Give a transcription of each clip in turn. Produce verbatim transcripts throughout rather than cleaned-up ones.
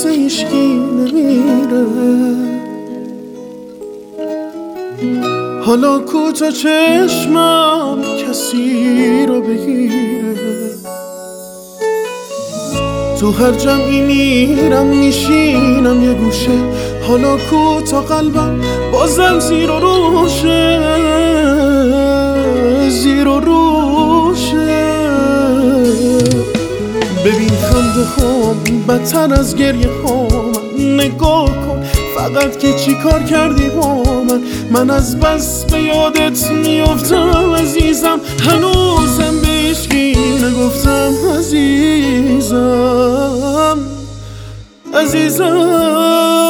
واسه هیچکی نمیره. حالا کوتا چشمم کسی رو بگیره، تو هر جمعی میرم میشینم یه گوشه. حالا کوتا قلبم بازم زیر و روشه، زیر و روشه. ببین خنده هم بدتر از گریه هم، نگاه کن فقط که چی کار کردی با من. من از بس به یادت میافتم عزیزم، هنوزم به هیچکی نگفتم عزیزم، عزیزم.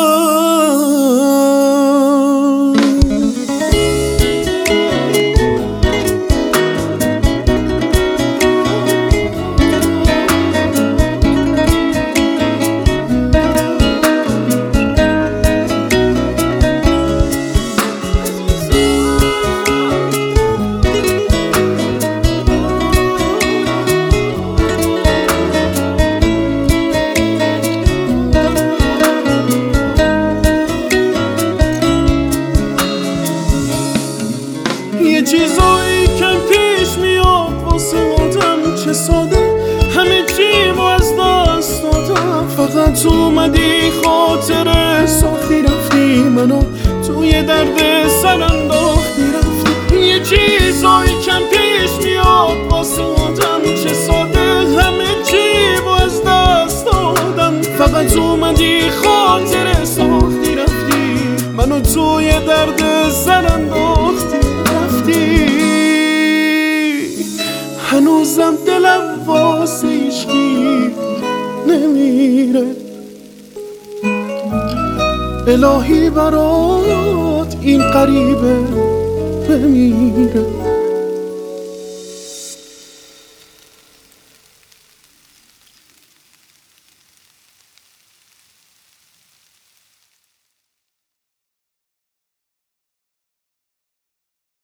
یه چیزایی که پیش میاد واسه آدم چه ساده، همه چیمو از دست دادم. فقط اومدی خاطره ساختی رفتی، منو توی درد سر انداختی رفتی. یه چیزایی که پیش میاد واسه آدم چه ساده، همه چیمو از دست دادم. فقط اومدی خاطره ساختی رفتی، منو توی درد سر انداختی. هنوزم دلم واسه هیچکی نمیره. الهی برات این غریبه بمیره.